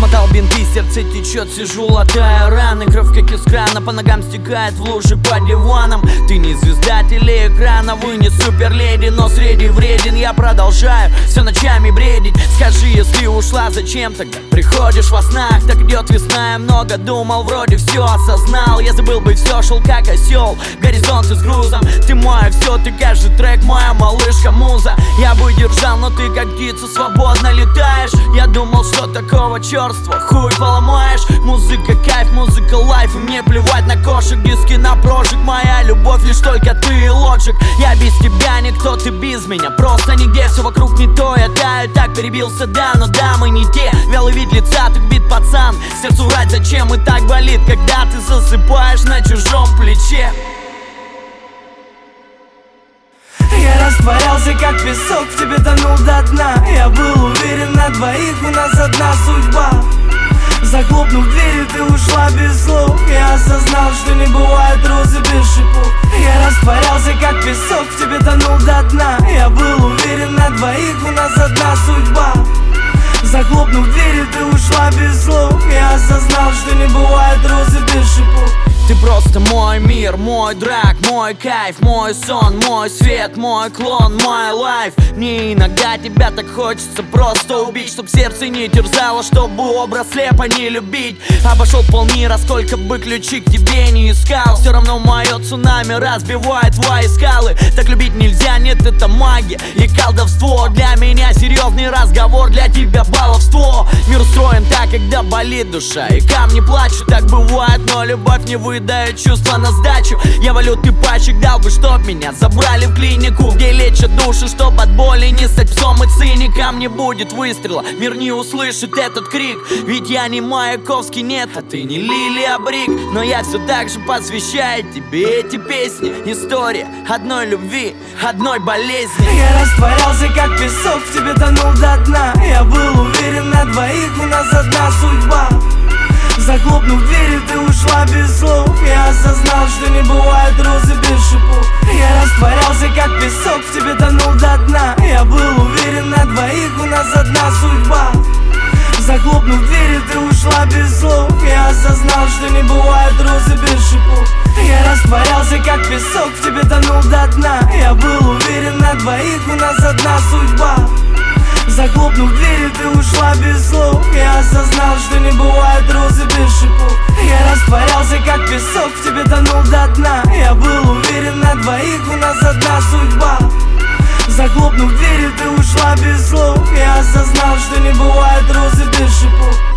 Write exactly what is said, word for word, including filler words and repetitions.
Замотал бинты, сердце течет, сижу, латая раны. Кровь как из крана, по ногам стекает в лужи по диванам. Ты не звезда телеэкрана, вы не суперледи, но среди вреден. Я продолжаю все ночами бредить. Скажи, если ушла, зачем тогда приходишь во снах? Так идет весна, я много думал, вроде все осознал. Я забыл бы все, шел как осел, горизонты с грузом. Ты мой все, ты каждый трек, моя малышка муза. Я бы держал, но ты как птица свободно летаешь. Я думал, что такого черства хуй поломаешь. Музыка кайф, музыка лайф, и мне плевать на кошек, диски на прожиг. Моя любовь лишь только ты и лоджик. Я без тебя никто, ты без меня, просто нигде. Все вокруг не то, я таю, так перебился, да, но да, мы не те. Вялый вид лица, ты бит пацан. Сердцу врать зачем, и так болит, когда ты засыпаешь на чужом плече. Я растворялся как песок, в тебе тонул до дна. Я был уверен, на двоих у нас одна судьба. Захлопнув дверь, ты ушла без слов. Я осознал, что не бывает розы без шипов. Я растворялся как песок, в тебе тонул до дна. Я был уверен, на двоих у нас одна судьба. Захлопнув дверь, ты ушла без слов. Я осознал, что не бывает розы без шипов. Ты просто мой мир, мой драк, мой кайф, мой сон, мой свет, мой клон, мой лайф. Мне иногда тебя так хочется просто убить, чтоб сердце не терзало, чтобы образ слепо не любить. Обошел полмира, сколько бы ключи к тебе не искал, все равно мое цунами разбивает твои скалы. Так любить нельзя, нет, это магия и колдовство. Для меня серьезный разговор, для тебя баловство. Мир устроен так, когда болит душа и камни плачут. Так бывает, но любовь не вы дает чувства на сдачу. Я валютный пачек дал бы, чтоб меня забрали в клинику, где лечат души, чтоб от боли не стать псом и циником. Не будет выстрела, мир не услышит этот крик. Ведь я не Маяковский, нет, а ты не Лилия Брик. Но я все так же посвящаю тебе эти песни. История одной любви, одной болезни. Я растворялся как песок, в тебе тонул до дна. Я был уверен, на двоих у нас одна судьба. Захлопнув дверь, ты ушла без слов. Я осознал, что не бывает розы без шипов. Я растворялся как песок, в тебе тонул до дна. Я был уверен, на двоих у нас одна судьба. Захлопнув дверь, ты ушла без слов. Я осознал, что не бывает розы без шипов. Я растворялся как песок, в тебе тонул до дна. Я был уверен, на двоих у нас одна судьба. Захлопнув дверь, ты ушла без слов. Я осознал, что не бывает розы без шипов. Я растворялся как песок, в тебе тонул до дна. Я был уверен, на двоих у нас одна судьба. Захлопнув дверь, ты ушла без слов. Я осознал, что не бывает розы без шипов.